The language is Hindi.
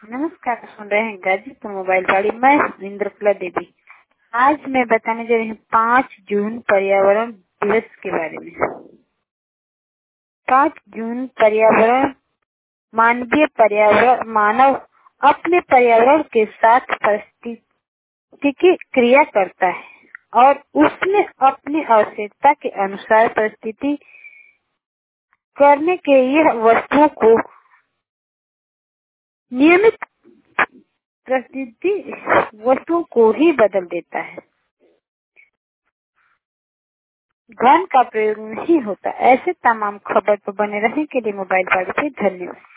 नमस्कार, सुन रहे हैं गाजीपुर मोबाइल वाली। मैं इंद्रकला देवी। आज मैं बताने जा रही हूँ 5 जून पर्यावरण दिवस के बारे में। 5 जून पर्यावरण मानव अपने पर्यावरण के साथ पारिस्थितिकी क्रिया करता है और उसमें अपनी आवश्यकता के अनुसार परिस्थिति करने के यह वस्तुओं को नियमित परिस्थिति वस्तुओं को ही बदल देता है। धन का प्रयोग नहीं होता। ऐसे तमाम खबर पर बने रहने के लिए मोबाइल वाले से धन्यवाद।